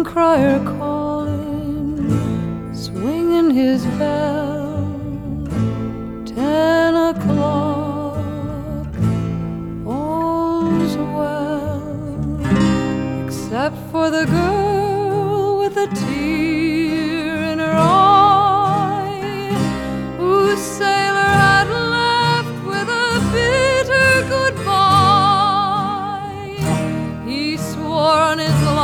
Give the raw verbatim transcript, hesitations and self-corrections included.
crier calling, swinging his bell. Ten o'clock, all's well, except for the girl with the teeth